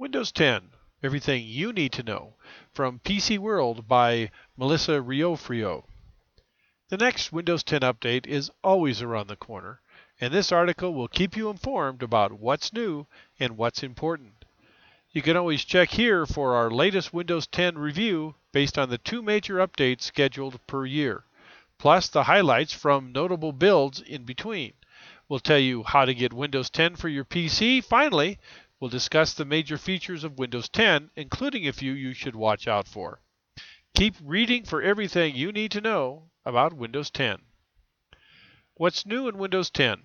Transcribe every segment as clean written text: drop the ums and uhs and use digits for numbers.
Windows 10, Everything You Need to Know, from PC World by Melissa Riofrio. The next Windows 10 update is always around the corner, and this article will keep you informed about what's new and what's important. You can always check here for our latest Windows 10 review based on the 2 major updates scheduled per year, plus the highlights from notable builds in between. We'll tell you how to get Windows 10 for your PC. Finally, we'll discuss the major features of Windows 10, including a few you should watch out for. Keep reading for everything you need to know about Windows 10. What's new in Windows 10?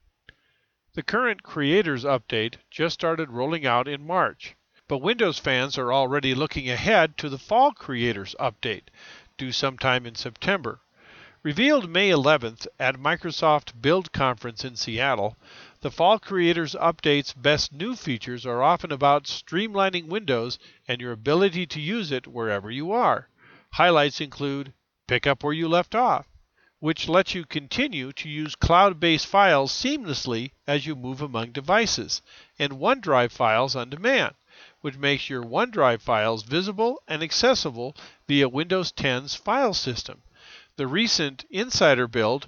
The current Creators Update just started rolling out in March, but Windows fans are already looking ahead to the Fall Creators Update, due sometime in September. Revealed May 11th at Microsoft Build Conference in Seattle, the Fall Creators Update's best new features are often about streamlining Windows and your ability to use it wherever you are. Highlights include Pick Up Where You Left Off, which lets you continue to use cloud-based files seamlessly as you move among devices, and OneDrive files on demand, which makes your OneDrive files visible and accessible via Windows 10's file system. The recent Insider Build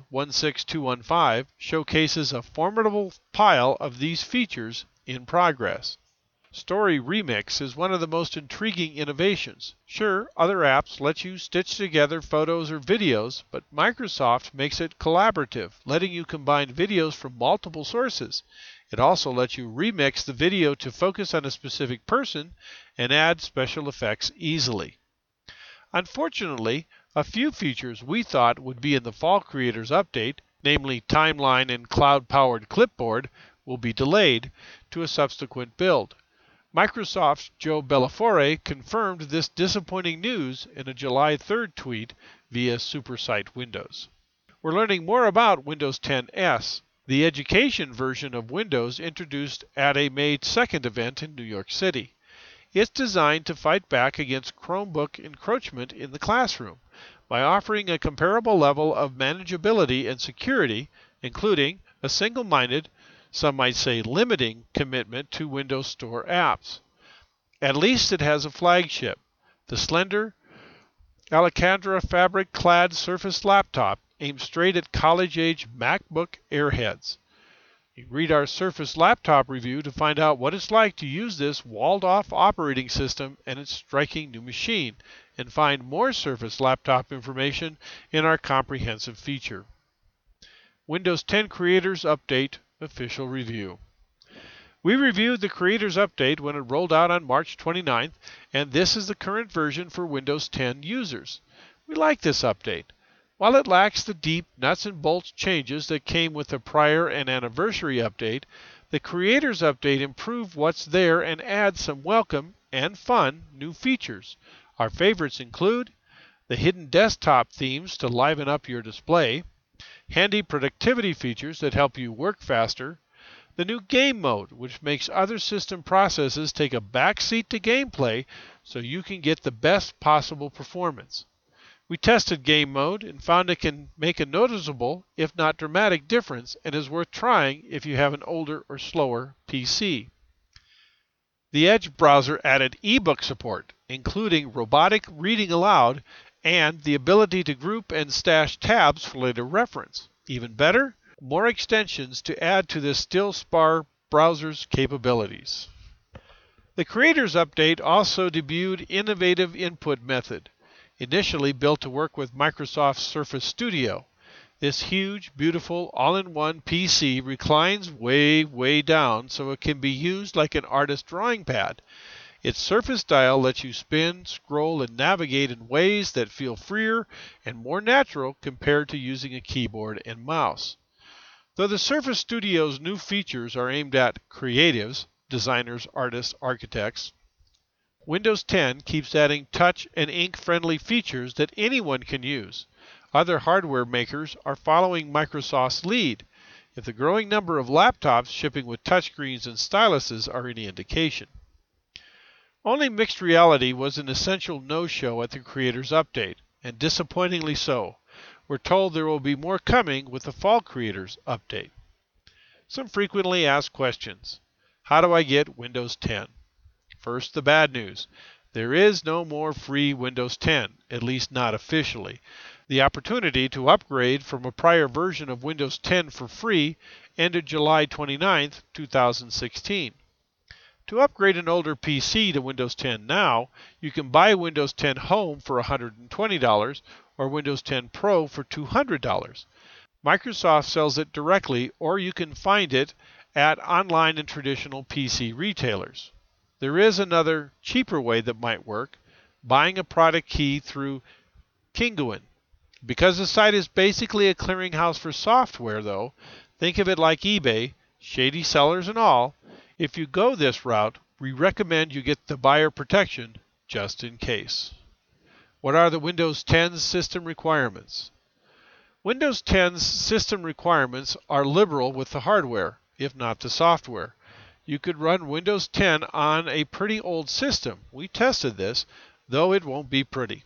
16215 showcases a formidable pile of these features in progress. Story Remix is one of the most intriguing innovations. Sure, other apps let you stitch together photos or videos, but Microsoft makes it collaborative, letting you combine videos from multiple sources. It also lets you remix the video to focus on a specific person and add special effects easily. Unfortunately, a few features we thought would be in the Fall Creators Update, namely Timeline and Cloud-Powered Clipboard, will be delayed to a subsequent build. Microsoft's Joe Belafore confirmed this disappointing news in a July 3rd tweet via SuperSite Windows. We're learning more about Windows 10 S, the education version of Windows introduced at a May 2nd event in New York City. It's designed to fight back against Chromebook encroachment in the classroom by offering a comparable level of manageability and security, including a single-minded, some might say limiting, commitment to Windows Store apps. At least it has a flagship, the slender Alcantara fabric-clad Surface laptop aimed straight at college-age MacBook Airheads. You can read our Surface Laptop review to find out what it's like to use this walled-off operating system and its striking new machine, and find more Surface Laptop information in our comprehensive feature. Windows 10 Creators Update Official Review. We reviewed the Creators Update when it rolled out on March 29th, and this is the current version for Windows 10 users. We like this update. While it lacks the deep, nuts and bolts changes that came with the prior and anniversary update, the Creators Update improved what's there and adds some welcome and fun new features. Our favorites include the hidden desktop themes to liven up your display, handy productivity features that help you work faster, the new game mode, which makes other system processes take a back seat to gameplay so you can get the best possible performance. We tested game mode and found it can make a noticeable, if not dramatic, difference and is worth trying if you have an older or slower PC. The Edge browser added ebook support, including robotic reading aloud and the ability to group and stash tabs for later reference. Even better, more extensions to add to this still sparse browser's capabilities. The Creators Update also debuted Innovative Input Method, initially built to work with Microsoft Surface Studio. This huge, beautiful, all-in-one PC reclines way down so it can be used like an artist's drawing pad. Its Surface dial lets you spin, scroll, and navigate in ways that feel freer and more natural compared to using a keyboard and mouse. Though the Surface Studio's new features are aimed at creatives, designers, artists, architects, Windows 10 keeps adding touch and ink-friendly features that anyone can use. Other hardware makers are following Microsoft's lead, if the growing number of laptops shipping with touchscreens and styluses are any indication. Only mixed reality was an essential no-show at the Creators Update, and disappointingly so. We're told there will be more coming with the Fall Creators Update. Some frequently asked questions. How do I get Windows 10? First, the bad news. There is no more free Windows 10, at least not officially. The opportunity to upgrade from a prior version of Windows 10 for free ended July 29, 2016. To upgrade an older PC to Windows 10 now, you can buy Windows 10 Home for $120 or Windows 10 Pro for $200. Microsoft sells it directly, or you can find it at online and traditional PC retailers. There is another, cheaper way that might work, buying a product key through Kinguin. Because the site is basically a clearinghouse for software, though, think of it like eBay, shady sellers and all. If you go this route, we recommend you get the buyer protection just in case. What are the Windows 10's system requirements? Windows 10's system requirements are liberal with the hardware, if not the software. You could run Windows 10 on a pretty old system. We tested this, though it won't be pretty.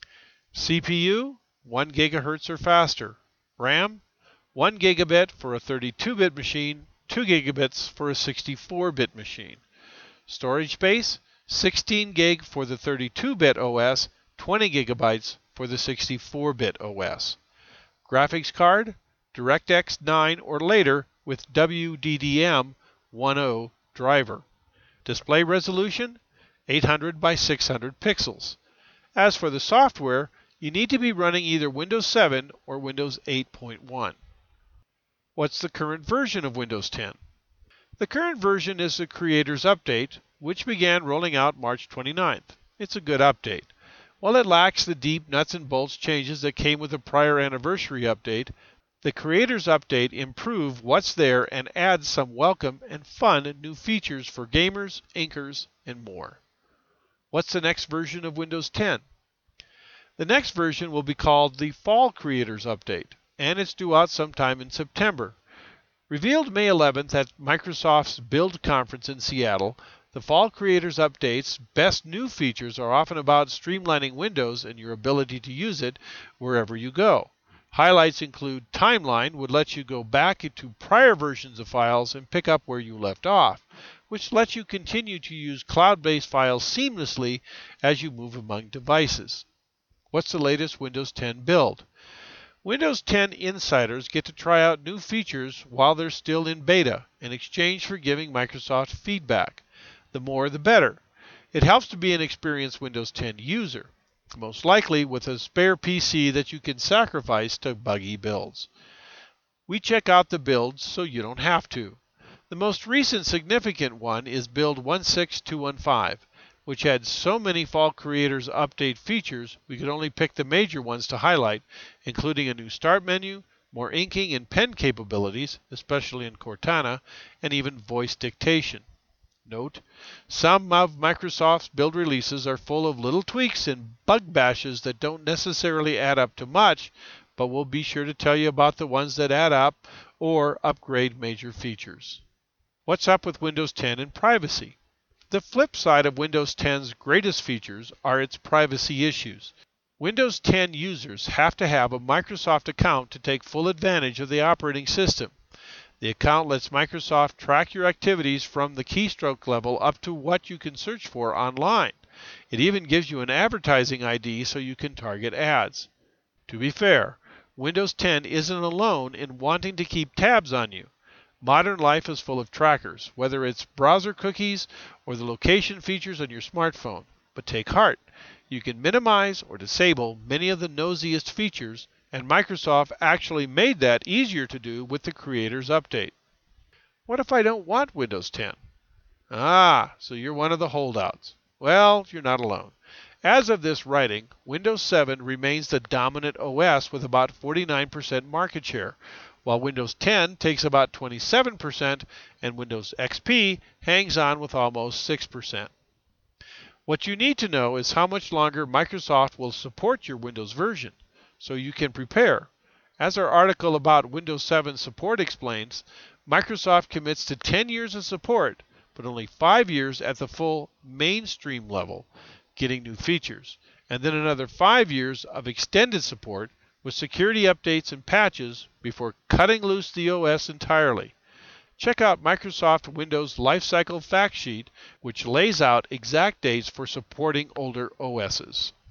CPU, 1 GHz or faster. RAM, 1 gigabit for a 32-bit machine, 2 gigabits for a 64-bit machine. Storage space, 16 gig for the 32-bit OS, 20 gigabytes for the 64-bit OS. Graphics card, DirectX 9 or later with WDDM 1.0 driver. Display resolution, 800 by 600 pixels. As for the software, you need to be running either Windows 7 or Windows 8.1. What's the current version of Windows 10? The current version is the Creators Update, which began rolling out March 29th. It's a good update. While it lacks the deep nuts and bolts changes that came with the prior anniversary update, the Creators Update improves what's there and adds some welcome and fun new features for gamers, inkers, and more. What's the next version of Windows 10? The next version will be called the Fall Creators Update, and it's due out sometime in September. Revealed May 11th at Microsoft's Build Conference in Seattle, the Fall Creators Update's best new features are often about streamlining Windows and your ability to use it wherever you go. Highlights include Timeline, would let you go back into prior versions of files and pick up where you left off, which lets you continue to use cloud-based files seamlessly as you move among devices. What's the latest Windows 10 build? Windows 10 insiders get to try out new features while they're still in beta in exchange for giving Microsoft feedback. The more the better. It helps to be an experienced Windows 10 user, most likely with a spare PC that you can sacrifice to buggy builds. We check out the builds so you don't have to. The most recent significant one is build 16215, which had so many Fall Creators Update features we could only pick the major ones to highlight, including a new start menu, more inking and pen capabilities, especially in Cortana, and even voice dictation. Note, some of Microsoft's build releases are full of little tweaks and bug bashes that don't necessarily add up to much, but we'll be sure to tell you about the ones that add up or upgrade major features. What's up with Windows 10 and privacy? The flip side of Windows 10's greatest features are its privacy issues. Windows 10 users have to have a Microsoft account to take full advantage of the operating system. The account lets Microsoft track your activities from the keystroke level up to what you can search for online. It even gives you an advertising ID so you can target ads. To be fair, Windows 10 isn't alone in wanting to keep tabs on you. Modern life is full of trackers, whether it's browser cookies or the location features on your smartphone. But take heart, you can minimize or disable many of the nosiest features, and Microsoft actually made that easier to do with the Creators Update. What if I don't want Windows 10? So you're one of the holdouts. Well, you're not alone. As of this writing, Windows 7 remains the dominant OS with about 49% market share, while Windows 10 takes about 27% and Windows XP hangs on with almost 6%. What you need to know is how much longer Microsoft will support your Windows version, so you can prepare. As our article about Windows 7 support explains, Microsoft commits to 10 years of support, but only 5 years at the full mainstream level, getting new features, and then another 5 years of extended support with security updates and patches before cutting loose the OS entirely. Check out Microsoft Windows Lifecycle Fact Sheet, which lays out exact dates for supporting older OSs.